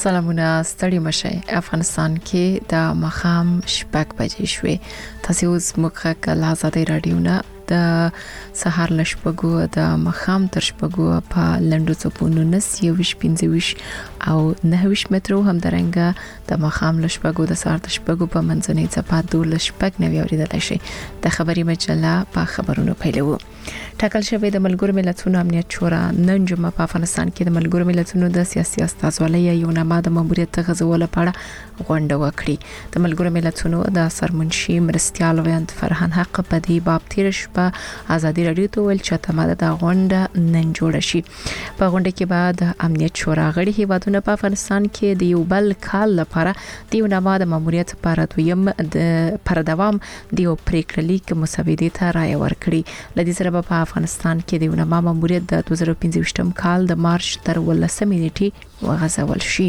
سلامونه ستړي مشه. افغانستان کې د مخام شپږ بجې شوې. تاسو اوس مخه کله آزادۍ رادیو نه د سهار لشپګو د مخام تر شپګو په لندو چپونو 19 او 9 مترو هم درنګه د مخام لشپګو د سهار د شپګو په منځنۍ چپا 2 شپګ نوي اوریدل شي. د خبري مجله په خبرونو پیلو. ټاکل شوی د ملګرو ملتونو امنیت شورا نن جمعه په افغانستان کې د ملګرو ملتونو د سیاسي استازولۍ یو نامه د ماموریت غزول لپاره غونډه وکړي. د ملګرو ملتونو د سرمنشي مرستيال ویاند فرحان حق په دې باب تیر شپه ازادي رادیو ته ویل چې تماده د غونډه نن جوړ شي. په غونډه کې بعد امنیت شورا غړي هیوادونه په افغانستان کې د یو بل کال لپاره د یو نامه د ماموریت لپاره دویم د پر دوام د یو پریکړه لیک مسودې ته رائے ورکړي. لدې سره په افغانستان کې د یو نامه ماموریت د 2015 کال د مارچ تر 18 نیټې وغځول شي.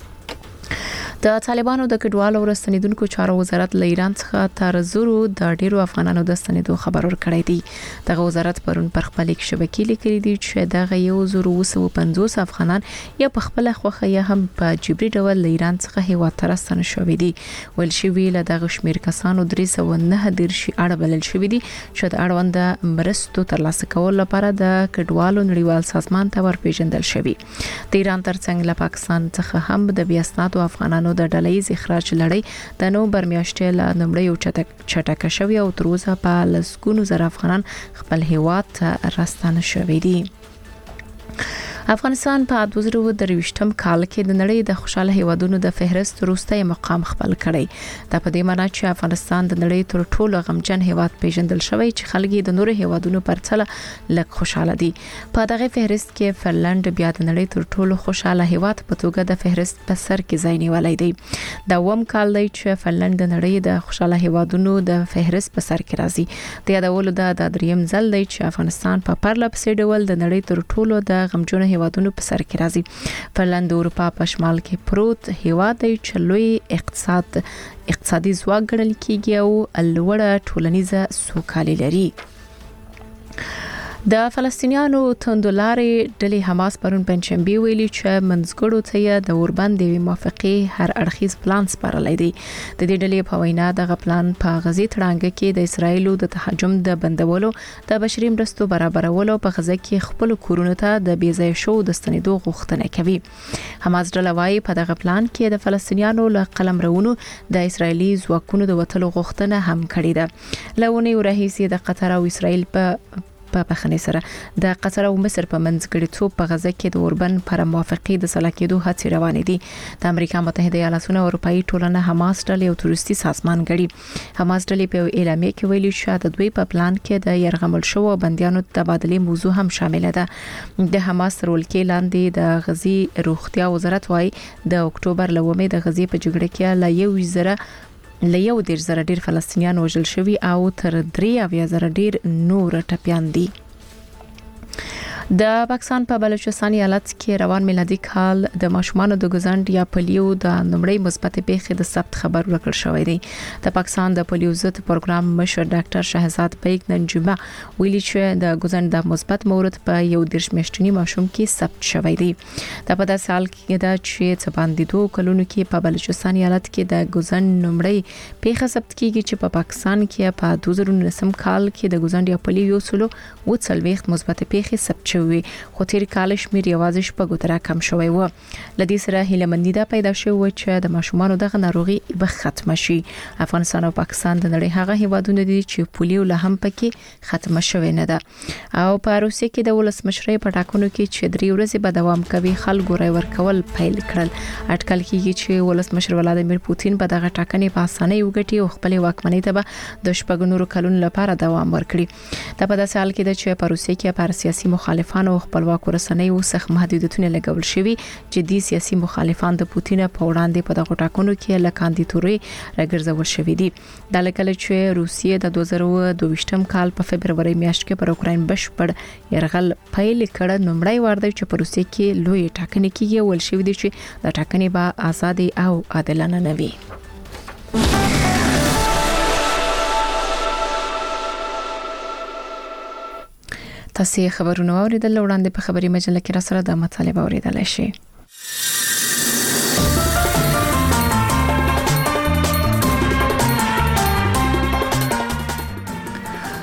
د طالبانو د کډوالو ورستنیدونکو چارو وزارت له ایران څخه تر زورو د ډیرو افغانانو د ستنیدو خبر ورکړی دی. دغه وزارت پرون پر خپل شبکې لیکلي دي چې دغه 1250 افغانان یا په خپل خوخه یا هم په جبري ډول له ایران څخه هیواد ته راستنه شوي دي. ول شي ویل دغه شمیر کسانو 309 شي اړه بلل شوی دي چې د اړوند مرستو ترلاسه کول لپاره د کډوالو نړیوال سازمان ته ورپېژندل شوی. د ایران ترڅنګ له پاکستان څخه هم د بیاسناتو افغانانو د ډلهیز اخراج لړۍ د نومبر میاشتې له نومړی چټکه شوی او تر اوسه په لسګونو زره افغانان خپل هیواد ته راستنه شوي دي. افغانستان په 2023م کال کې د نړۍ د خوشاله هیوادونو د فهرست وروستي مقام خپل کړی. دا په دې معنی چې افغانستان د نړۍ تر ټولو غمجن هیواد پیژندل شوی چې خلک د نورو هیوادونو پرڅله لږ خوشاله دي. په دغه فهرست کې فنلند بیا د نړۍ تر ټولو خوشاله هیواد په توګه د فهرست په سر کې ځای نیولای دی. دا ووم کال دی چې فنلند د نړۍ د خوشاله هیوادونو د فهرست په سر کې راځي. د یادولو د دریم ځل دی چې افغانستان په پرلپسې ډول د نړۍ تر ټولو د غمجن هیوادونو په سر کې راځي. فنلند د اروپا په شمال کې پروت هیواد دی چې لوی اقتصادي ځواک ګڼل کیږي او لوړه ټولنیزه سوکالي لري. د فلسطینیانو توندلارې ډلې حماس پرون پنځشنبه ویلي چې منځګړو ته د اوربند دی موافقه هر اړخیز پلان سپارلای دی. د دې ډلې په وینا دغه پلان په غزي تړانګه کې د اسرایلو د تهاجم د بندولو د بشري مرستو برابرولو په غزه کې خپل کورونو ته د بیځای شو د ستنیدو غوښتنه کوي. حماس ډله وايي په دغه پلان کې د فلسطینیانو له قلمرونو د اسرایلی ځواکونو د وټلو غوښتنه هم کړې ده. لونه ورهیسي د قطر او اسرایل په بخنه سره د قطر او مصر په منځګړیتوب په غزه کې د اوربن پر موافقه د سلاکېدو هڅې روانې دي. د امریکا متحده ایالاتونو او اروپאי ټولنه حماس ډلې او تروریستي سازمان ګړي. حماس ډلې په اعلامیه کې ویلي چې د دوی په پلان کې د يرغمل شو بنديانو تبادله موضوع هم شامل ده. د حماس تر ولکې لاندې د غزي روغتیا وزارت وايي د اکتوبر لومې د غزي په جګړه کې له یو زره ډیر فلسطینیان وژل شوي او تر 3,000 ډیر نور ټپيان دي. د پاکستان په بلوچستان ایالت کې روان میلادي کال د ماشومان د ګزند یا پولیو د نمړی مثبت پیښې د ثبت خبر ورکړ شوې دی. د پاکستان د پولیو ضد پروګرام مشر ډاکټر شهزاد بیگ نن جمعه ویلي چې د ګزند د مثبت مورد په یو دیرش میاشتنی ماشوم کې ثبت شوی دی. د په داسې حال کې دا چې څه باندې 2 کلونو کې په بلوچستان ایالت کې د ګزند نمړی پیښه ثبت کیږي چې په پاکستان کې په 2019 کال کې د ګزند یا پولیو سلو وڅلويخت مثبت پیښې ثبت خو تیر کال شمیر یوازې شپږ تر کم شوی و. لدې سره هیلمندي دا پیدا شوه چې د ماشومان دغه ناروغي به ختم شي. افغانستان او پاکستان د نړۍ هغه هیوادونه دي چې پولیو له هم پکې ختم شوی نه ده. او په روسیه کې د ولسمشرۍ په ټاکنو کې چې 3 ورځې به دوام کوي خلکو رای ورکول پیل کړل. اټکل کیږي چې ولسمشر ولادیمیر پوتین په دغه ټاکنې په اسانۍ وګټي او خپل واکمنۍ ته به د شپږ نورو کلونو لپاره دوام ورکړي. دا په داسې حال کې ده چې په روسیه کې پر سیاسي مخالفانو خپلواک رسنۍ وسخ محدودیتونه لګول شوي چې د سیاسي مخالفان د پوتین په وړاندې په دغه ټاکنو کې له کاندیدتوري راګرځول شوې دي. د لکه چې روسیه د 2022م کال په فبرवरी میاشت کې پر اوکراین بشپړ يرغل پیل کړ. نومړی وار دی چې په روسیه کې لوی ټاکنې کېږي ول شوې دي چې د ټاکنې به آزادي او عادلانه نه وي. تاسو خبرونه اوریدل وړاندې په خبري مجله کې را سره د مطالبه اوریدل شي.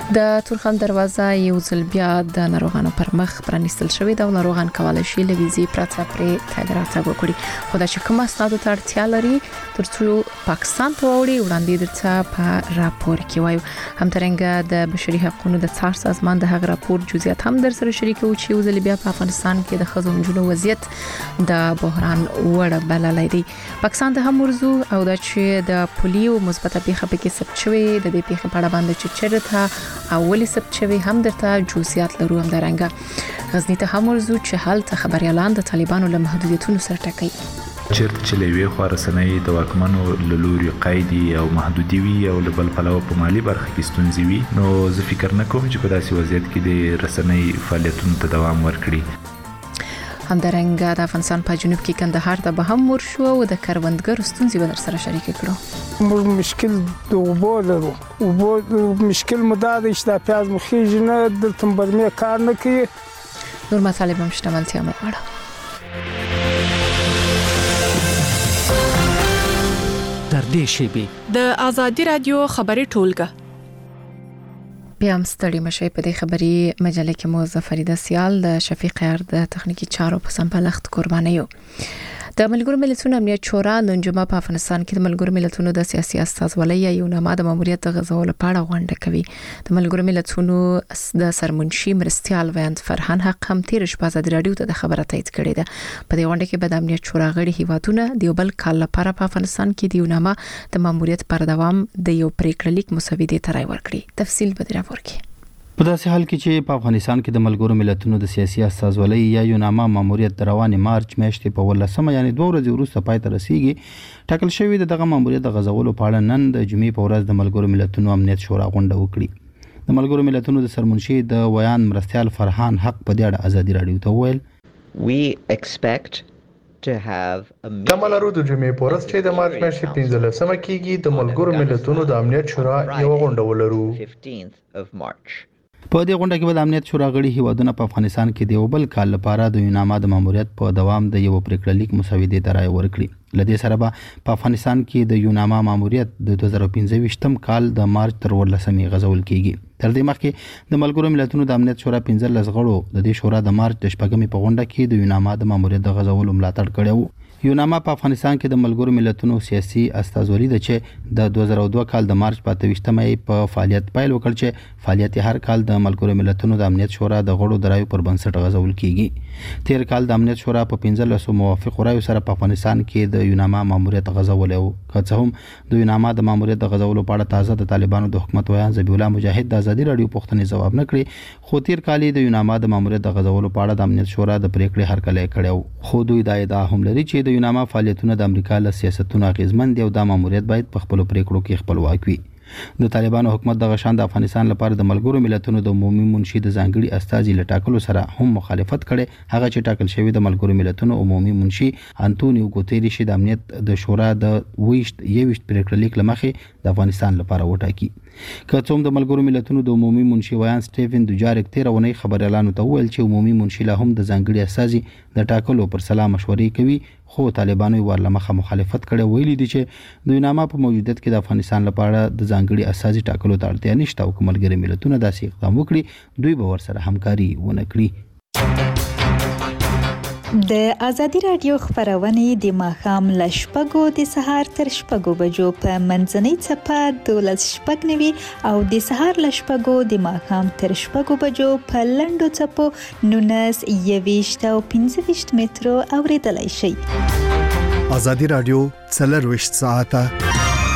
د تورخم دروازه یو ځل بیا د ناروغانو پر مخ پرانیستل شوې ده او ناروغان کولای شي له ویزې پرته پرې تګ راتګ وکړي. خو دا چې کوم اسنادو ته اړتیا لري ترڅو پاکستان ته وړي وړاندې درته په راپور کې وایو. همدارنګه د بشري حقوقو د څار سازمان د هغه راپور جزئیات هم در سره شریکو چې یو ځل بیا په افغانستان کې د ښځو نجونو وضعیت د بحران وړ بللی دی. پاکستان ته هم ورزو او دا چې د پولیو مثبته پیښه پکې ثبت شوې د دې پیښې په اړه باندې چې چیرته اولی ثبت شوی هم درته جزئیات لرو. هم درنګه غزنی ته هم ورزو چې حالت خبريالان د طالبانو له محدودیتونو سره ټکي. چیرته چې لوي خورسنۍ د واکمنو لوري قیدی او محدودي وي او بل پلو په مالی برخه کې ستونزې وي نو زه فکر نه کوم چې په داسې وضعیت کې د رسنۍ فعالیتونو ته دوام ورکړي. همدارنګه د افغانستان په جنوب کې کندهار ته به هم ورشو او د کروندګرو ستونزې به در سره شریک کړو. موږ مشکل د اوبو لرو. اوبو مشکل مدار چې د پیاز مخېږي نه د تمبرمه کار نه کوي. نور مطالب هم شته ملتیا مړه. در دې شی د آزادی رادیو خبري ټولګه بیا هم ستړي مشي په دې خبري مجله کې مو زفریده سیال د شفیق یار د تخنیکی چارو په سمبالښت قرباني یو. د ملګرو ملتونو امنیت شورا نن جمعه په افغانستان کې د ملګرو ملتونو د سیاسي استازولۍ یو نامه د ماموریت غزولو په اړه غونډه کوي. د ملګرو ملتونو د سرمنشي مرستيال ویاند فرحان حق هم تیر شپه د رادیو ته د خبره تایید کړې ده. په دې غونډه کې به د امنیت شورا غړي هیوادونه د یو بل کال لپاره په افغانستان کې د نامه د ماموریت پر دوام د یو پریکړه لیک مسودې ته رائے ورکړي. تفصیل به درته په داسې حال کې چې په افغانستان کې د ملګرو ملتونو د سیاسي استازولۍ یا یوناما ماموریت د روان مارچ میاشتې په 18 یعنی 2 ورځې وروسته پای ته رسیدي ټاکل شوی دغه ماموریت د غزولو په اړه نن د جمعې په ورځ د ملګرو ملتونو امنیت شورا غونډه وکړي. د ملګرو ملتونو د سرمنشي د ویان مرستيال فرحان حق په دې اړه ازادي رادیو ته وویل we expect to have د ملګرو د جمعې په ورځ چې د مارچ میاشتې 15مه کېږي د ملګرو ملتونو د امنیت شورا یو غونډه ولرو. 15th of March په دې غونډه کې د امنیت شورا غړي هیوادونه په افغانستان کې د یو بل کال لپاره د یوناما د ماموریت په دوام د یو پریکړه لیک مسودې ته رائے ورکړي. لدې سره به په افغانستان کې د یوناما ماموریت د 2015 کال د مارچ تر 18 غزول کیږي. تر دې مخکې د ملګرو ملتونو د امنیت شورا 15 غړو د دې شورا د مارچ د شپږمې په غونډه کې د یوناما د ماموریت د غزولو ملاتړ کړو. یوناما په افغانستان کې د ملګرو ملتونو سیاسي استازولۍ د چې د 2002 کال د مارچ په 28مې په فعالیت پیل وکړ چې فعالیت هر کال د ملګرو ملتونو د امنیت شورا د غړو د رایو پر بنسټ غزول کیږي. تیر کال د امنیت شورا په 15 موافق رایو سره په افغانستان کې د یوناما ماموریت غزول او که څه هم د یوناما د ماموریت د غزولو په اړه تازه د طالبانو د حکومت ویان ذبیح الله مجاهد د ازادي رادیو پوښتنې ځواب نه کړی. خو تیر کال د یوناما د ماموریت د غزولو په اړه د امنیت شورا د پریکړې هرکلی کړو. خو دوی دا ادعا هم لري چې د یوناما فعالیتونه د امریکا له سیاستونو اغیزمن دي او د ماموریت باید په خپل پریکړو کې خپلواک وي. د طالبانو حکومت د غشان د افغانستان لپاره د ملګرو ملتونو د عمومي منشي د ځانګړي استازي لټاکلو سره هم مخالفت کړي. هغه چې ټاکل شوی د ملګرو ملتونو عمومي منشي انټونیو ګوتيریش د امنیت د شورا د 21 پریکړه لیک لمخې د افغانستان لپاره وټاکي. که څوم د ملګرو ملتونو د عمومي منشي ویان سټیفن دوجارک 13 ونې خبريالانو ته ویل چې عمومي منشي لا هم د ځانګړي استازي د ټاکلو پر سلام مشورې کوي. خو طالبانو ورلمخه مخالفت کړي. ویلي دي چې د یوناما په موجودیت کې د افغانستان لپاره د ځانګړي اساسي ټاکلو ته اړتیا نشته او ملګري ملتونه داسې اقدام وکړي دوی به ورسره همکاري ونه کړي. د ازادي رادیو خبرونه د ماښام ل شپږو د سهار تر شپږو بجو په منځنۍ چپه 12:09 او د سهار ل شپږو د ماښام تر شپږو بجو په لنډو چپو 19 او 15 مترو اوریدلای شي. ازادي رادیو 24 ساعته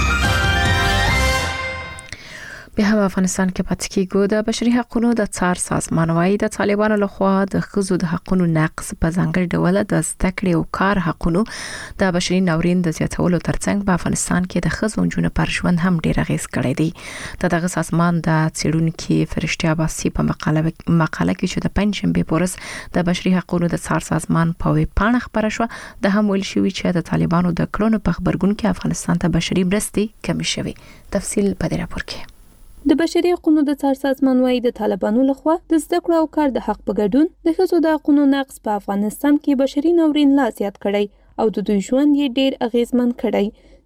به هم افغانستان کې پاتې کېږي. د بشري حقوقو د څار سازمان وايي د طالبانو لخوا د ښځو د حقوقو نقض په ځانګړي ډول د زده کړې او کار حقوقو د بشري ناورین د زیاتولو ترڅنګ په افغانستان کې د ښځو نجونو پر ژوند هم ډیر اغیز کړی دی. دغه سازمان د څېړونکو فرشته عباسي په مقاله کې چې د پنځمبه پورس د بشري حقوقو د څار سازمان په ویب پاڼه خبره شو د هم ویل شوی چې د طالبانو د کړنو په خبرګون کې افغانستان ته بشري مرستې کمی شوي. تفصیل په دې راپور کې. د بشري حقوقو د څار سازمان وايي د طالبانو لخوا د زده کړو او کار د حق په ګډون د ښځو د حقوقو نقض په افغانستان کې بشري ناورین لا زیات کړی او د دوی ژوند یې ډیر اغیزمن کړی.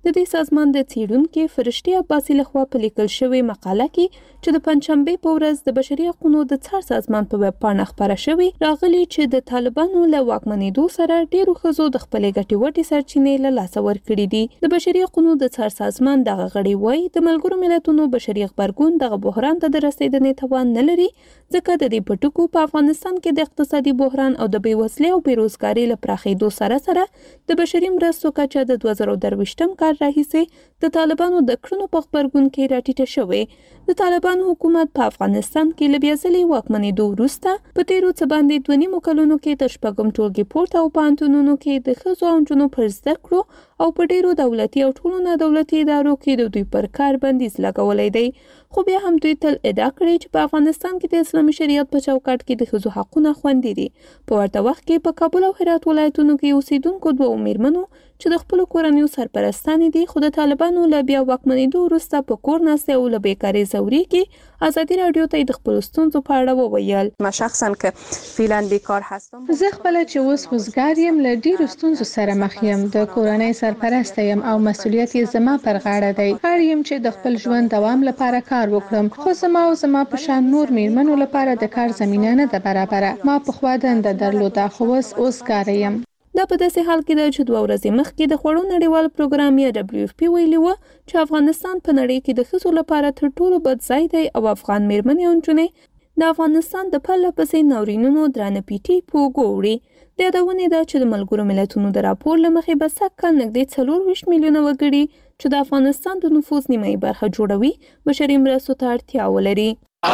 د دې سازمان د څېړونکو فرشتي عباسي لخوا په لیکل شوې مقاله کې چې د پنځشنبه په ورځ د بشري حقوقو د څار سازمان په ویب پاڼه خبره شوې راغلي چې د طالبانو له واکمنېدو سره ډېرو ښځو د خپلې ګټې وټې سرچینې له لاسه ورکړې دي. د بشري حقوقو د څار سازمان دغه غړي وایي د ملګرو ملتونو بشري غبرګون دغه بحران ته د رسیدنې توان نه لري ځکه د دې پټکو په افغانستان کې د اقتصادي بحران او د بېوزلۍ او بېروزګارۍ له پراخېدو سره د بشري مرستو کچه د 2023م کال راهیسې د طالبانو د کړنو په خبرګون کې راټیټه شوې. د طالبانو حکومت په افغانستان کې له بیا ځلې واکمنېدو وروسته په تیرو څه باندې 2.5 کلونو کې د شپږم ټولګي پورته او پوهنتونونو کې د ښځو او نجونو پر زده کړو او په ډېرو دولتي او ټولو نه دولتي ادارو کې د دوی پر کار بندیز لګولی دی. خو بیا هم دوی تل ادعا کړې چې په افغانستان کې د اسلامي شریعت په چوکاټ کې د ښځو حقونه خوندي دي. په ورته وخت کې په کابل او هرات ولایتونو کې اوسېدونکو دوو میرمنو چې د خپل کورنیو سرپرستانې دي خو د طالبانو له بیا واکمنېدو وروسته په کور ناستې او له بیکارۍ ځورېږي ازادي راډیو ته د خپلو ستونزو په اړه وویل. ما شخصا که فعلا بیکار هستم زه خپله چې اوس وزګار یم له ډېرو ستونزو سره مخ یم. د کورنۍ سرپرسته یم او مسؤلیت یې زما پر غاړه دی. اړ یم چې د خپل ژوند دوام لپاره کار وکړم خو زما په شان نور میرمنو لپاره د کار زمینه نه ده برابره. ما پخوا دنده درلوده خو اوس کار یم. دا په داسې حال کې ده چې 2 ورځې مخکې د خوړو نړیوال پروګرام یا WFP ویلي و چې افغانستان په نړۍ کې د ښځو لپاره تر ټولو بد ځای دی او افغان میرمنې او نجونې د افغانستان د پرله پسې ناورینونو درانه پیټي په اوږو وړي. د یادونې ده چې د ملګرو ملتونو د راپور له مخې به سږ کال نږدې 24 میلیونه وګړي چې د افغانستان د نفوس نیمایي برخه جوړوي بشري مرستو ته اړتیا ولري.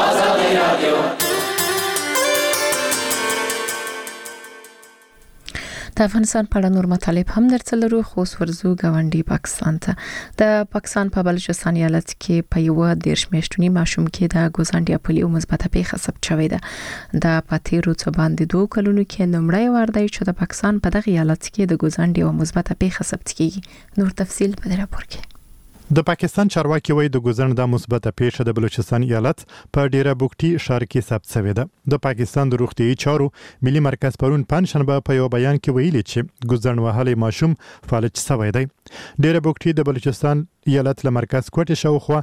د افغانستان په اړه نور مطالب هم درته لرو خو ورزو غونډي پاکستان ته. د پاکستان په بلوچستان ایالت کې په یو 10 میاشتنی ماشوم کې د ګوزانډیا پولیو مثبته پیښه ثبت شوې ده. د پاتیرو څه باندې 2 کلونو کې نمړی وردی چې د پاکستان په دغه ایالت کې د ګوزانډیا مثبته پیښه ثبت کیږي. نور تفصیل په راپور کې. د پاکستان چارواکي وایي د ګوزن د مثبته پیښه د بلوچستان ایالت په ډیره بوکټي ښار کې ثبت شوې ده. د پاکستان د روغتیايي چارو ملي مرکز پرون پنځشنبه په یو بیان کې ویلي چې ګوزن وهلي ماشوم فالج شوی دی. ډیره بوکټي د بلوچستان ایالت له مرکز کوټه شاوخوا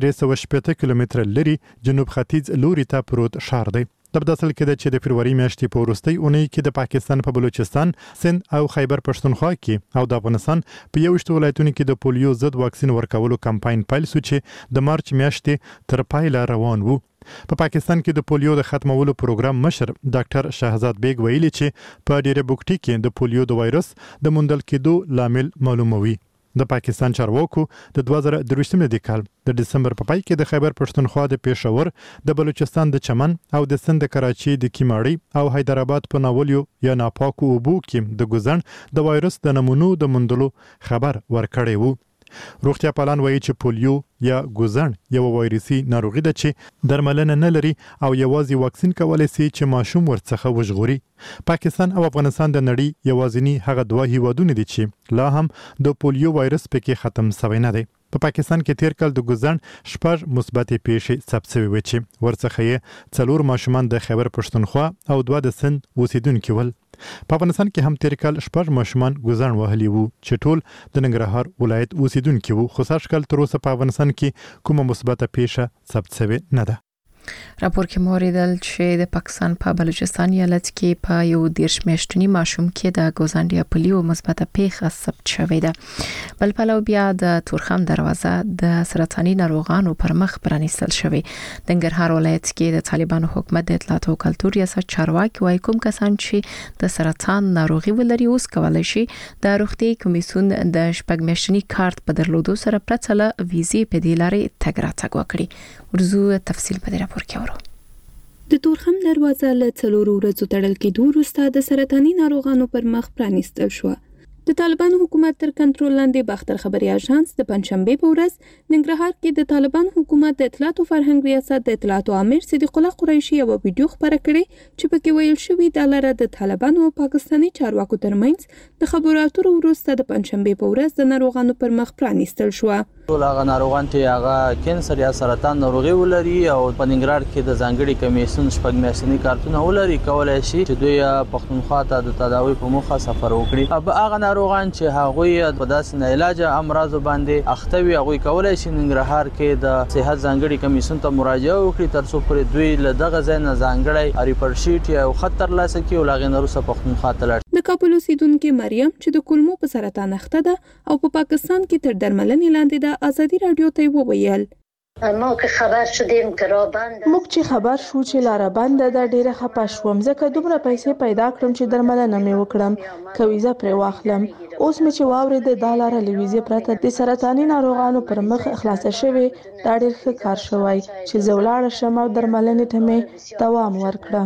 380 کیلومتره لري جنوب ختیځ لوري ته پروت ښار دی. د بداسل کې د چې د فروری میاشتې په وروستۍ اونۍ کې د پاکستان په بلوچستان، سند او خیبر پښتونخوا کې او د افغانستان په 21 ولایتونو کې د پولیو ضد واکسین ورکولو کمپاین پیل شو چې د مارچ میاشتې تر پایله روان وو. په پاکستان کې د پولیو د ختمولو پروګرام مشر ډاکټر شهزاد بیگ ویلي چې په ډیره بوکټي کې د پولیو د وایرس د موندل کېدو لامل معلوموي. د پاکستان چارواکو د 2023 کال د دسمبر په پای کې د خیبر پښتونخوا د پېښور، د بلوچستان د چمن او د سند د کراچي د کیماړي او حیدرآباد په ناولیو یا ناپاکو اوبو کې د ګوزن د وایرس د نمونو د موندلو خبر ورکړی وو. روغتیا پالان وایي چې پولیو یا ګوزن یو وایرسي ناروغي ده چې درملنه نه لري او یوازې واکسین کولای شي چې ماشوم ورڅخه وژغوري. پاکستان او افغانستان د نړۍ یوازینی هغه دوه هیوادونه دي چې لا هم د پولیو وایرس پکې ختم شوی نه دی. په پاکستان کې تیر کال د ګوزن 6 مثبت پیښې ثبت شوې وې چې ورڅخه یې 4 ماشومان د خیبر پښتونخوا او 2 د سند اوسیدونکو ول. په افغانستان کې هم تیر کال 6 ماشومان ګوزن وهلي وو چې ټول د ننګرهار ولایت اوسیدونکو وو، خو سږ کال تر اوسه په افغانستان کې کومه مثبته پیښه ثبت شوې نه ده. راپور کې موریدل چې د پاکستان په بلوچستان ایالت کې په یو 10 میاشتنی ماشوم کې د ګوزانډیا پولیو مثبته پیښه ثبت شوې ده. بل پلو بیا د تورخم دروازه د سرطاني ناروغانو پر مخ پرانیستل شوې. د ننګرهار ولایت کې د طالبانو حکومت د اطلاعات او کلتور ریاست چارواکي وايي کوم کسان چې د سرطان ناروغي ولري اوس کولای شي د روغتي کمیسیون د شپږ میاشتنی کارت په درلودو سره پرته له ویزې په دې لارې تګ راتګ وکړي. ورزو تفصیل په دې د تورخم دروازه له 4 ورځو تړل کېدو وروسته د سرطاني ناروغانو پر مخ پرانیستل شو. د طالبانو حکومت تر کنټرول لاندې باختر خبري اژانس د پنځشنبه په ورځ ننګرهار کې د طالبانو حکومت د اطلاعات او فرهنګ ریاست د اطلاعات امیر صدیق الله قریشي یو ویډیو خبره کړې چې پکې ویل شوی د لاره د طالبانو او پاکستاني چارواکو ترمنځ د خبرو اترو وروسته د پنځشنبه په ورځ د ناروغانو پر مخ پرانیستل شو. ټول هغه ناروغان چې هغه کینسر یا سرطان ناروغي ولري او په ننګرهار کې د ځانګړي کمیسیون شپږ میاشتنی کارتونه ولري کولای شي چې دوی پښتونخوا ته د تداوی په موخه سفر وکړي. هغه ناروغان چې هغوی په داسې ناعلاج امراض باندې اخته وي هغوی کولای شي ننګرهار کې د صحت ځانګړي کمیسیون ته مراجعه وکړي ترڅو پرې دوی له دغه ځای نه ځانګړی ریپورټ شیټ یا خط ترلاسه کړي او له هغې نه وروسته پښتونخوا ته لاړ. د کابل اوسیدونکې مریم چې د کولمو په سرطان اخته ده او په پاکستان کې تر درملنې لاندې ده ازادي رادیو ته وویل موږ چې خبر شو چې لاره بند ده ډیره خپه شوم ځکه دومره پیسې پیدا کړم چې درملنه مې وکړم که ویزه پرې واخلم اوس مې چې واورېده دا لاره له ویزې پرته د سرطاني ناروغانو پر مخ خلاصه شوې دا ډیر ښه کار شوی چې زه ولاړه شم او درملنې ته مې دوام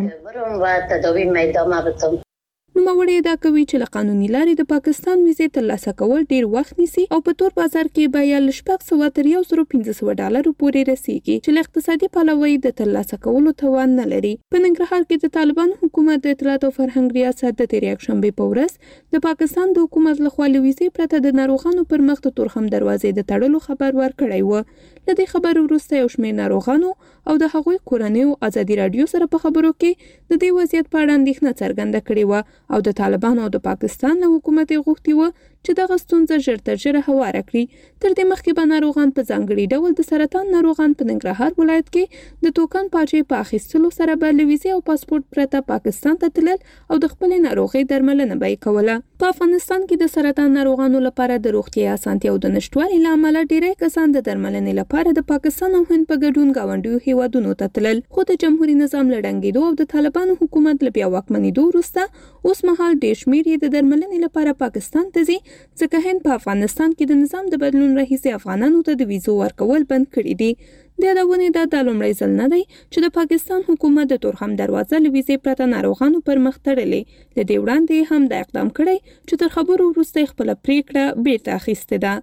ورکړم. نوموړی دا کوي چې له قانوني لارې د پاکستان ویزې ترلاسه کول ډیر وخت نیسي او په تور بازار کې به یا له 600 تر 1500 ډالرو پورې رسیږي چې له اقتصادي پلوه د ترلاسه کولو توان نه لري. په ننګرهار کې د طالبان حکومت د اطلاعات او فرهنګ ریاست د تېرې یکشنبې په ورځ د پاکستان د حکومت لخوا له ویزې پرته د ناروغانو پر مخ د تورخم دروازې د تړلو خبر ورکړی و. له دې خبرو وروسته یو شمېر ناروغانو او د هغوی کورنیو ازادي رادیو سره په خبرو کې د دې وضعیت په اړه اندېښنه څرګنده کړې و او د طالبانو او د پاکستان له حکومت غوښتي و چې دغه ستونزه ژر تر ژره هواره کړي. تر دې مخکې به ناروغان په ځانګړي ډول د سرطان ناروغان په ننګرهار ولایت کې د توکن پاچې په اخیستلو سره به له ویزې او پاسپورت پرته پاکستان ته تلل او د خپلې ناروغۍ درملنه به یې کوله. په افغانستان کې د سرطان ناروغانو لپاره د روغتیا اسانتیاو د نشټوالي له امله ډېری کسان د درملنې لپاره د پاکستان او هند په ګډون ګاونډیو هیوادونو ته تلل. خو د جمهوریت نظام له ړنګېدو او د طالبانو حکومت له بیا واکمنېدو وروسته اوس مهال ډېر شمېر یې د درملنې لپاره پاکستان ته ځي ځکه هند په افغانستان کې د نظام د بدلون راهیسې افغانانو ته د ویزو ورکول بند کړي دي. د یادونې دا لومړی ځل نه دی چې د پاکستان حکومت د تورخم دروازه له ویزې پرته ناروغانو پر مخ تړلې. له دې وړاندې هم دا اقدام کړی چې تر خبرو وروسته خپله پریکړه بیرته اخیستې ده.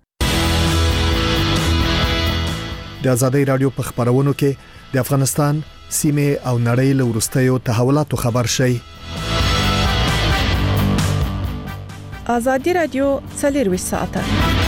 د آزادۍ رادیو په خبرونو کې د افغانستان سیمه او نړۍ له وروستیو تحولاتو خبر شي. آزادي رادیو 24 ساعته.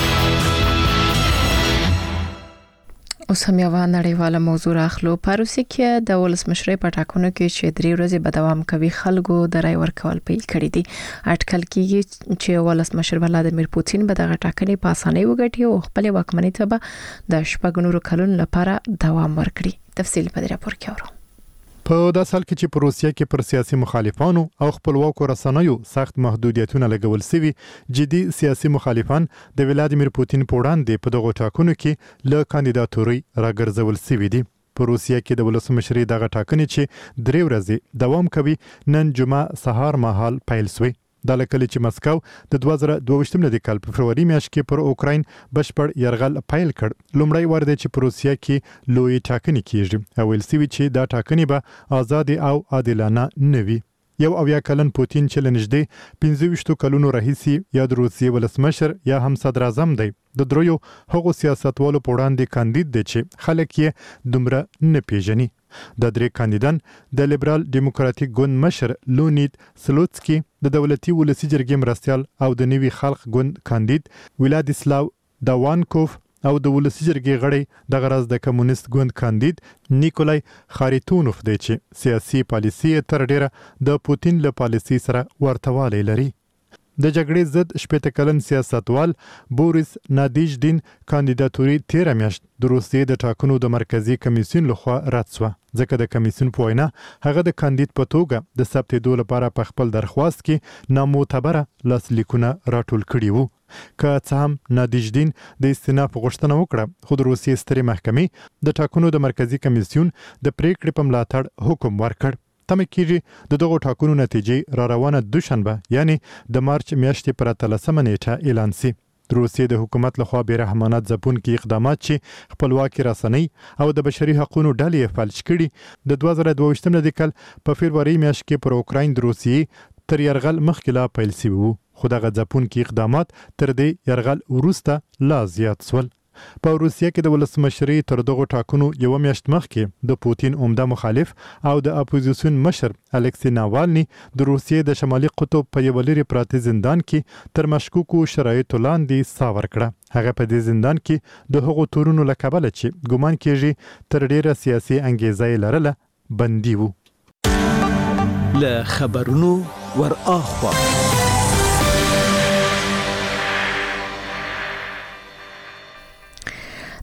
اوس هم یو نړیواله موضوع راخلو. په روسیه کې د ولسمشرۍ په ټاکنو کې چې 3 ورځې به دوام کوي خلکو د رای ورکول پیل کړی دي. اټکل کېږي چې ولسمشر ولادیمیر پوتین به دغه ټاکنې په اسانۍ وګټي او خپل واکمنۍ ته به د 4 کلونو لپاره دوام ورکړي. تفصیل په دې راپور کې اورو. په داسې حال کې چې په روسیه کې پر سیاسي مخالفانو او خپلواکو رسنیو سخت محدودیتونه لګول شوي، جدي سیاسي مخالفان د ولادیمیر پوتین په وړاندې په دغه ټاکنو کې له کاندیداتوري راګرځول شوي دي. په روسیه کې د ولسمشرۍ دغه ټاکنې چې 3 ورځې دوام کوي نن جمعه سهار مهال پیل شوې. د لکه چې مسکو د 2022 کال په فروری میاشت کې پر اوکراین بشپړ يرغل پیل کړ. لومړی وار دی چې په روسیه کې لوی ټاکنې کیږي او ولسوي چې دا ټاکنې به آزاد او عادلانه نه وي. یو اویا کلن پوتین چې لنږدې 25 کلونو راهیسې یا د روسیې ولسمشر یا هم صدر اعظم دی د دریو هغو سیاستوالو په وړاندې کاندید دی چې خلک یې دومره نه پیژني. د درې کاندیدان د لیبرال دیموکراتیک ګوند مشر لونید سلوتسکی، د دولتي ولسي جرګې مرستیال او د نوي خلق ګوند کاندید ولادیسلاو داوانکوف او د ولسي جرګې غړی د غرض د کمونیست ګوند کاندید نیکولای خاریتونوف دی چې سیاسي پالیسي تر ډیره د پوتین له پالیسي سره ورتهوالی لري. د جګړې ضد 18 کلن سیاستوال بوریس نادیژدین کاندیداتوري 13 میاشت د روسیې د ټاکنو د مرکزی کمیسیون لخوا رد شوه، ځکه د کمیسیون په وینا هغه د کاندید په توګه د ثبتېدو لپاره په خپل درخواست کې نامعتبره لاسلیکونه راټول کړي وو. که څه هم نادیژدین د استیناف غوښتنه وکړه، خو د روسیې سترې محکمې د ټاکنو د مرکزی کمیسیون د پریکړې په ملاتړ حکم ورکړ. تمه کېږي د دغو ټاکنو نتیجې را روانه دوشنبه یعنی د مارچ میاشتې پر 13 نیټه اعلان شي. د روسیې د حکومت لخوا بیرحمانه ځپونکي اقدامات چې خپلواکي رسنۍ او د بشري حقوقو ډلې فلج کړي د 2022 کال په فبروري میاشت کې پر اوکراین د روسیې تر يرغل مخکې لا پیل شوي وو، خو دغه ځپونکي اقدامات تر دې يرغل وروسته لا زیات شول. په روسیه کې د ولسمشرۍ تر دغه ټاکنو یو میاشت مخکې د پوتین عمده مخالف او د اپوزیسیون مشر الکسی ناوالني د روسیې د شمالي قطب په یو لري پراته زندان کې تر مشکوکو شرایطو لاندې ساور کړه. هغه په دې زندان کې د هغو تورونو له کبله چې ګومان کېږي تر ډیره سیاسي انګیزه لرله بندي وو. له خبرونو ور اخوا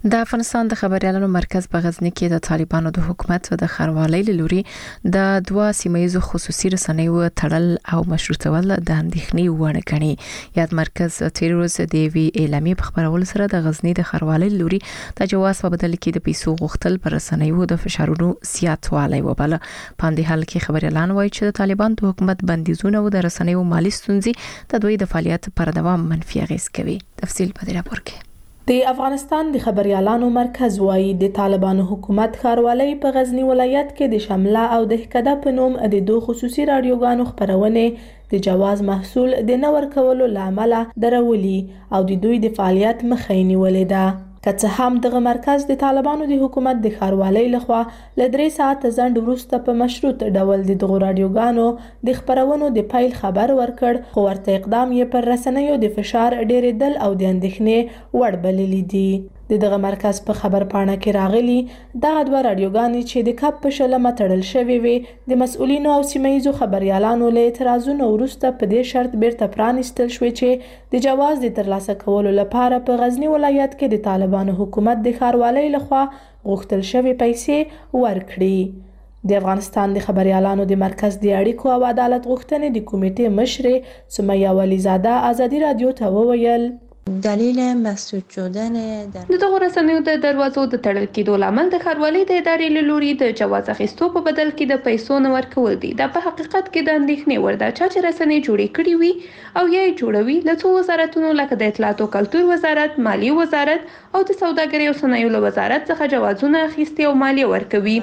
د افغانستان د خبريالانو مرکز په غزنی کې د طالبانو د حکومت د خروالۍ لوري د دوه سیمایي خصوصي رسنیو تړل او مشروطول د اندېښنې وړ ګڼي. یاد مرکز تیر ورځ د وی اعلامیه په خبرولو سره د غزنی د خروالۍ لوري د جواز په بدل کې د پیسو غوښتل پر رسنیو د فشارونو زیاتوالی وباله. په دې حال کې خبريالان وایي چې د طالبان د حکومت بندیزونه او د رسنیو مالی ستونزې د دوی د فعالیت پر دوام منفي اغیز کوي. تفصیل په دې راپور کې. د افغانستان د خبريالانو مرکز وایي د طالبانو حکومت خاروالۍ په غزنی ولایت کې د شمله او د هکده په نوم د دوه خصوصي رادیوګانو خبرونه د جواز محصول د نور کولو لامل درولي او د دوی د فعالیت مخه نیولې ده. که څه هم دغه مرکز د طالبانو د حکومت د خاروالۍ لخوا ل 3 ساعت ځنډ وروسته په مشروط ډول د دغه رادیوګانو د خبرونو د پیل خبر ورکړ، خو ورته اقدام یې پر رسنیو د فشار ډېرېدل او د اندېښنې وړ بللی دي. د دغه مرکز په خبر پاڼه کې راغلي دغه دوه رادیوګانې چې د کپ په شلمه تړل شوې وي د مسؤلینو او سیمایي خبريالانو له اعتراضونو وروسته په دې شرط بیرته پرانیستل شوې چې د جواز د ترلاسه کولو لپاره په غزنی ولایت کې د طالبانو حکومت د خاروالۍ لخوا غوښتل شوې پیسې ورکړي. د افغانستان د خبريالانو د مرکز د اړیکو او عدالت غوښتنې د کمیټې مشر سمیه ولیزاده ازادي رادیو ته وویل دلیل مسدود شدن د دغه رسنیو د دروازو د تړل کېدو لامل د خاروالۍ د ادارې له لوري د جواز اخیستو په بدل کې د پیسو نه ورکول دي. دا په حقیقت کې د اندېښنې وړ ده چې رسنۍ جوړې کړې وي او یا یې جوړوي له څو وزارتونو لکه د اطلاعات او کلتور وزارت، مالیې وزارت او د سوداګرۍ او صنایعو وزارت څخه جوازونه اخیستي او مالیه ورکوي.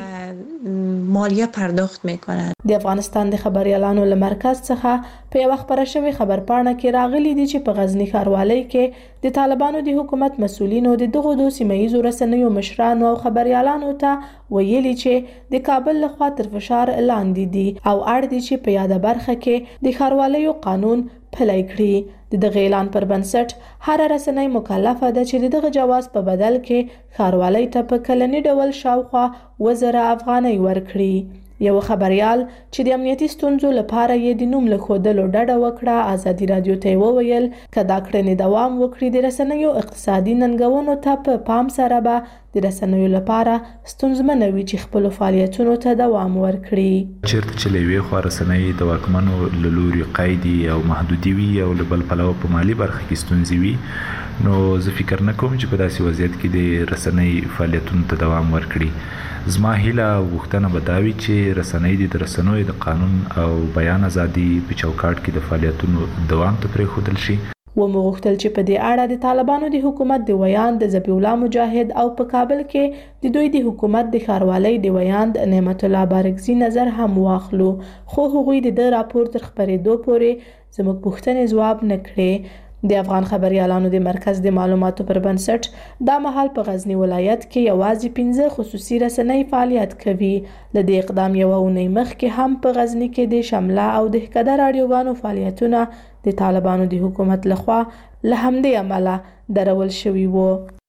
مالیه پرداخت میکنند. د افغانستان د خبريالانو له مرکز څخه په یو خبره شوی خبرپاڼه کې راغلي دي چې په غزنی ښاروالۍ کې د طالبانو د حکومت مسؤلینو د دغه دوه سیمایي رسنیو مشرانو او خبريالانو ته ویلي چې د کابل لخوا تر فشار لاندې دي او اړ دي چې په یاده برخه کې د ښاروالۍ قانون پلی کړي. د دغه اعلان پر بنسټ هر رسنۍ مکلفه ده چې د دغه جواز په بدل کې ښاروالۍ ته په کلنی ډول شاوخوا 1000 افغانۍ ورکړي. یو خبريال چې د امنیتي ستونزو لپاره یې د نوم له ښودلو ډډه وکړه ازادي رادیو ته وویل که دا کړنې دوام وکړي د رسنیو اقتصادي ننګونو ته په پام سره به د رسنیو لپاره ستونزمن وي چې خپل فعالیتونو ته دوام ورکړي. چیرته چې لوي خو رسنۍ د واکمنو لوري قیدي او محدودي وي او بل پلو په مالی برخه کې ستونزې وي نو زه فکر نه کوم چې په داسې وضعیت کې د رسنۍ فعالیتونو ته دوام ورکړي. زما هیله غوښتنه بداوي چې رسنۍ د رسنوي د قانون او بیان ازادي په چوکاټ کې د فعالیتونو دوام ته پرېښودل شي. ومغوښتل چې په دې اړه د طالبانو د حکومت د ویاند ذبیح الله مجاهد او په کابل کې د دوی د حکومت د ښاروالۍ د ویاند نعمت الله بارکزي نظر هم واخلو، خو هغوی د راپور تر خبرېدو پورې زموږ پوښتنې ځواب نه کړې. د افغان خبريالانو د مرکز د معلوماتو پر بنسټ دا مهال په غزنی ولایت کې یوازې 15 خصوصي رسنۍ فعالیت کوي. ل دې اقدام یو اونۍ مخکې هم په غزنی کې د شمله او د هکده رادیوګانو فعالیتونه د طالبانو د حکومت لخوا له همدې عمله درول شوي وو.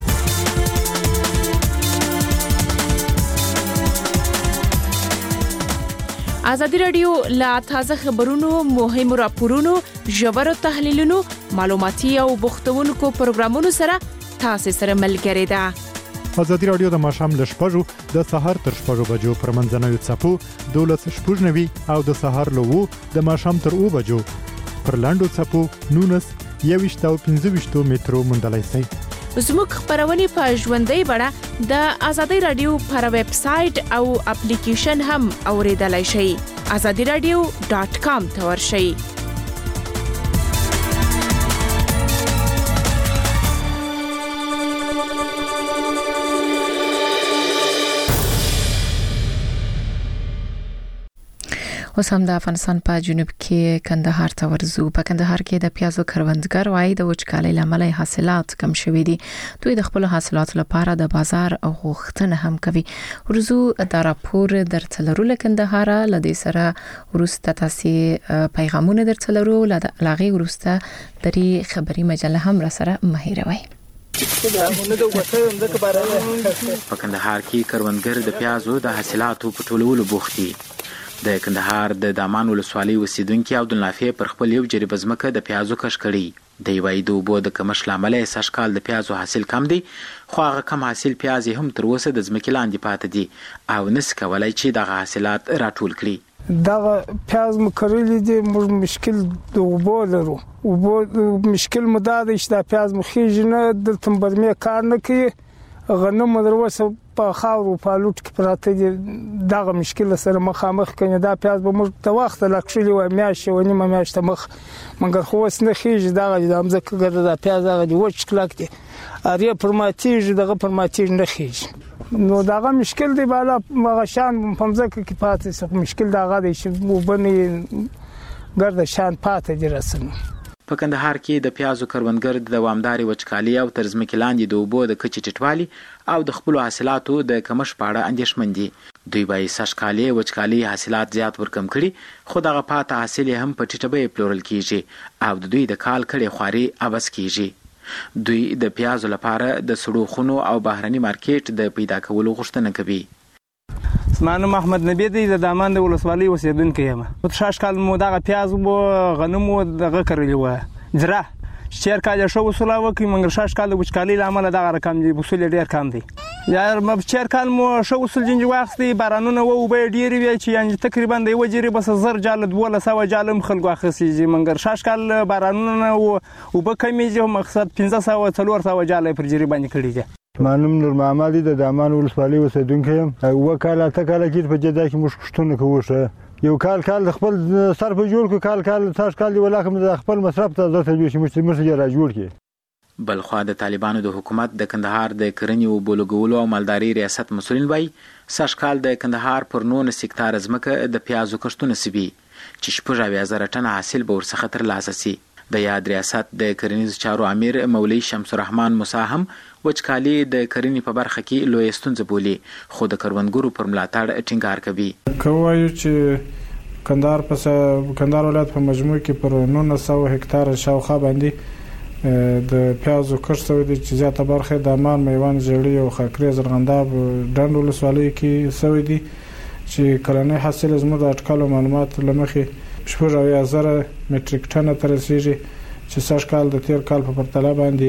ازادي رادیو لا تازه خبرونو، مهمو راپورونو، ژورو تحلیلونو، معلوماتي او بوختونکو پروګرامونو سره تاسو سره ملګری ده. ازادي رادیو د ماښام ل 6 د سهار تر 6 بجو پر منځنوي څپو 12:09 او د سهار له 2 د ماښام تر 2 بجو پر لاندو څپو 19 او 15 مترو مندلای سي. زموږ خبرونه په ژوندۍ بڼه د ازادي رادیو پر ویب سټ او اپلیکیشن هم اوریدلای شئ. azadiradio.com ته ورشئ. اوس هم د افغانستان په جنوب کې کندهار ته ورزو. په کندهار کې د پیازو کروندګر وايي د وچکالۍ لامل حاصلات کم شوي دي. دوی د خپل حاصلاتو لپاره د بازار او غوښتنه هم کوي. ورزو د راپور درتلرو لکندهار لدې سره ورسته تاسو پیغامونه درتلرو لاغي ورسته دري خبري مجله هم را سره مهیروي. په کندهار کې کروندګر د پیازو د حاصلاتو په ټولولو بوخت دي. د کندهار د دامان ولسوالۍ اوسیدونکو عبدالنافع پر خپل یو جریب ځمکه د پیازو کښت کړی. د یوې د اوبو د کمښت لامل سږکال د پیازو حاصل کم دی خو هغه کم حاصل پیاز هم تر اوسه د ځمکې لاندې پاتې دي او نس کولای چې دغه حاصلات راټول کړي. دغه پیاز مو کرلې دي موږ مشکل د اوبو لرو. اوبو مشکل مو دا دی چې دا پیاز مو خېږي نه د تمبرمې کار نه کوي. غنم دروسه په خاورو په لوټ کې پراته دي. دغه مشکل سره مخامخ کړي. دا پیاز به موږ د وخت لکشلي و میاشت و نیمه میاشت مخ مګر خو وس نه خېږي. دغه د امزه کګر دا پیاز هغه دی وچ کلک دي. اریا پرماتیج دغه پرماتیج نه خېږي. نو دغه مشکل دی بالا مغشان پمزه کې پاتې سو مشکل دغه دی چې وبني ګرد شان پاتې دي رسنه. په کندهار کې د پیازو کروندګر د دوامداري وچکالي او تر ځمکې لاندې د اوبو د کچې ټیټوالي او د خپلو حاصلاتو د کمښت په اړه اندېښمن دي. دوی وايي سږکالي وچکالي حاصلات زیات ورکم کړي خو دغه پاته حاصل هم په ټیټه بیه پلورل کیږي او د دوی د کال کړې خواري عوض کیږي. دوی د پیازو لپاره د سړو خونو او بهرني مارکیټ د پیدا کولو غوښتنه کوي. اسمان محمد نبی دی د دامان د ولسوالۍ اوسیدونکی یم. شاش کال مو دغه پیاز مو غنم مو دغه کړلی و جره شهر کال شو وصولا وکي مګر شاش کال وچکالي لامل دغه رقم دی وصول ډیر کم دی. یا شهر کال مو شو وصول جنج واخستي بارانونه و به ډیر وی چې یعنی تقریبا د وجري بس زر جال 200 جالم خلکو اخسي مګر شاش کال بارانونه و به کمیږي مقصد 1500 400 جال پر جری باندې کړی دی. مانم نور محمد د دامان ولسوالۍ اوسیدونکی یم. وکاله تکاله کې په جده کې موږ پښتون کوو یو کال خپل سر په جوړ کو کال تاش کال دی ولاکم د خپل مصرف ته ضرورت دی چې موږ را جوړ کی. بلخوا د طالبانو د حکومت د کندهار د کرنې او بولګولو او مالداري ریاست مسولین وای سږکال د کندهار پر 9 هکتار ځمکه د پیازو کښتونه سوي چې 7000 ټن حاصل به ورڅخه ترلاسه سي. د یاد ریاست د کرنیزو چارو امیر مولوی شمس الرحمن موسی هم وچکالي د کرنې په برخه کې لوی ستونزه بولي خو د کروندګرو پر ملاتړ ټینګار کوي. کوي چې کندهار ولایت په مجموع کې پر 900 هکتار شاوخوا باندې د پیازو کښت شوی دی چې زیاته برخه د امان میوان جړی او خاکری زرغنداب ډنډ ولسوالۍ کې شوی دی چې کلنی حاصل زموږ د اټکلو معلومات لمخې 7000 مټریک ټن تر رسیدي چې سږکال د تیر کال په پرتله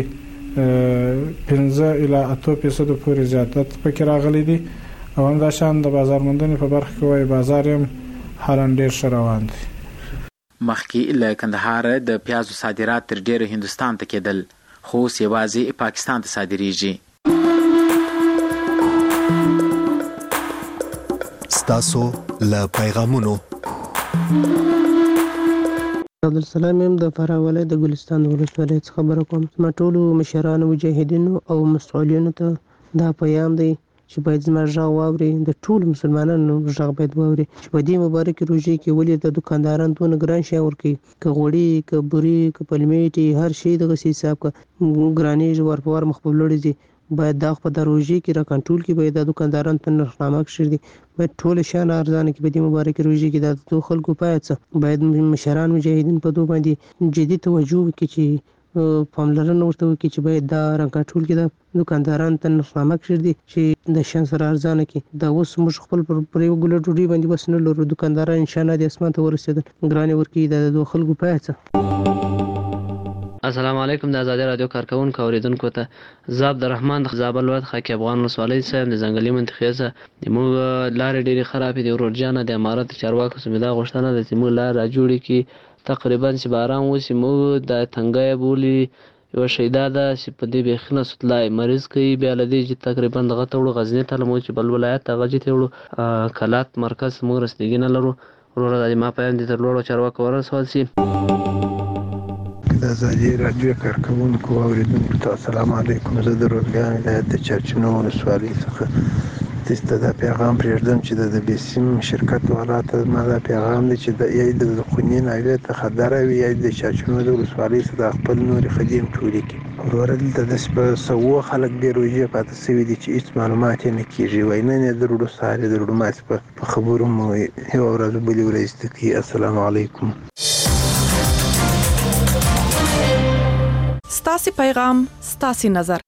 باندې 15 الی 8% پورې زیاتت پکې راغلي دي او هم دا شان د بازار موندنې په برخه کې وایي بازار هم حالا ډیر ښه روان دی. مخکې له کندهار د پیازو صادرات تر ډیره هندستان ته کېدل خو اوس یوازې پاکستان ته صادریږي. ستاسو له پیغامونو عبدالسلام یم د فراه ولایت د ګلستان ولسوالۍ څخه خبره کوم. زما ټولو مشرانو مجاهدینو او مسؤلینو ته دا پیغام دی چې باید زما غږ واوري. د ټولو مسلمانانو غږ باید واوري چې په دې مبارکې روژې کې ولې د دکانداران دونه ګران شی ورکوي که غوړي که بوري که پلمېټې هر شی دغسې حساب که ګرانېږي ور په ور مخ په لوړې ځي باید دا په د روژې کې را کنټرول کړي. باید د دکانداران په نرخنامه کښې دي باید ټول شیان ارزانه کړي. په دې مبارکې روژې کې د دغو خلکو باید څه باید مشران مجاهدین په دو باندې جدي توجه وکړي چې پاملرنه ورته وکړي چې باید دا را کنټرول کړي. د دکانداران ته نرخنامه کښې دي چې د شیان سره ارزانه کړي. دا اوس موږ خپل پر یو ګوله ډوډۍ باندې بس نه لرو. دکانداران انشاءالله د اسمان ته ورسېدل ګرانې ورکوي. د دغو خلکو باید څه. السلام علیکم د آزادي رادیو کارکونکو اوریدونکو ته زه عبدالرحمن د زابل ولایت خاکی افغان ولسوالۍ څخه د ځنګلي منطقې څخه موږ لارې ډېرې خرابې دي. ورور جانه د امارت چارواکو څخه مې دا غوښتنه ده چې موږ لار را جوړې کړي تقریبا چې باران وشي موږ د تنګی بولي یوه شیدا ده چې په دې بیخي نه سوتلای مریض کوي. بیا له دې چې تقریبا دغه ته وړو غزني ته لمو چې بل ولایت هغه چې ته وړو کلات مرکز موږ رسیدګي نه لرو. وروره دا ما پیغام دې تر لوړو چارواکو ورسول سي. د آزادي رادیو کارکونکو اوریدونکو ته السلام علیکم. زه د روزګان ولایت د چرچینو ولسوالۍ څخه تاسو ته دا پیغام پرېږدم چې د بیسیم شرکت والا ته ما دا پیغام دی چې د یا د خوني ناوې ته خبره وي یا د چرچینو د ولسوالۍ څخه د خپل نوري خدیم ټولې کړي. وروره دلته داسې په سوو خلک بې روژې پاتې شوي دي چې هېڅ معلومات یې نه کېږي. وایي نن یې د روډو سهار یې د روډو ماسې په خبرو مو یوه ورځ بلې ورځ ته کوي. السلام علیکم. ستاسې پیغام ستاسې نظر